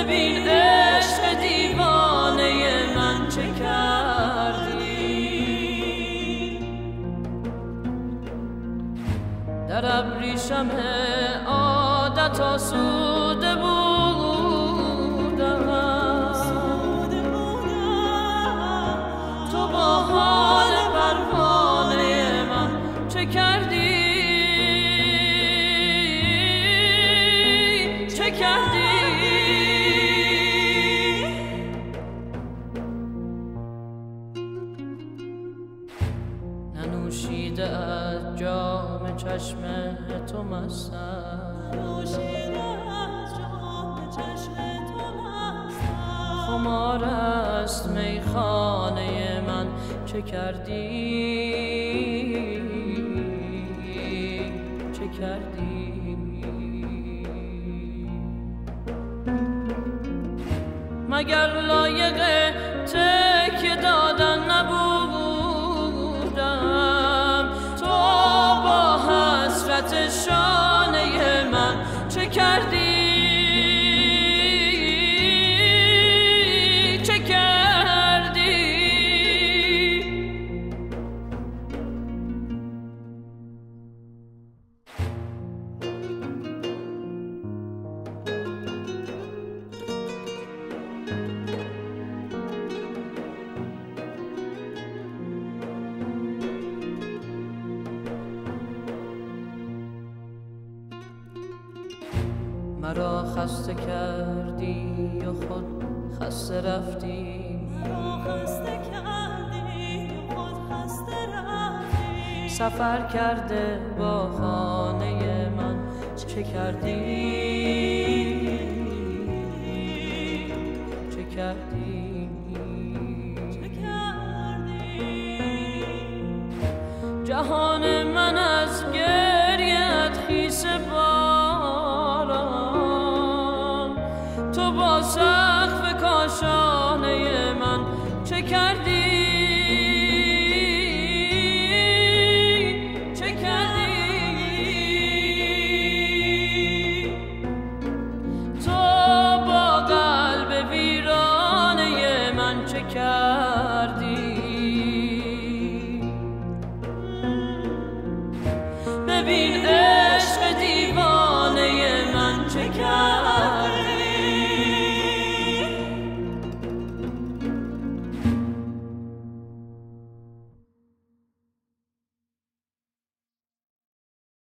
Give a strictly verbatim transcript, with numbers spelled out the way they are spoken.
ببین عشق دیوانه من چه کردی. در ابریشم عادت آسوده بودم، تو با حال پروانه من چه کردی، چه کردی. ننوشیده از جام چشم تو مستم، خمار است میخانه من چه کردی، چه کردی. مگر لایق تکیه دادن نبودم، تو با حسرت شانه من چه کردی، چه کردی. مرا خسته کردی و خود خسته رفتی، مرا خسته کردی و خود خسته رفتی. سفر کرده با خانه من چه کردی، چه کردی، چه کردی. جهان من از گریه‌ات خیس باران، تو با سقف کاشانه من چه کردی،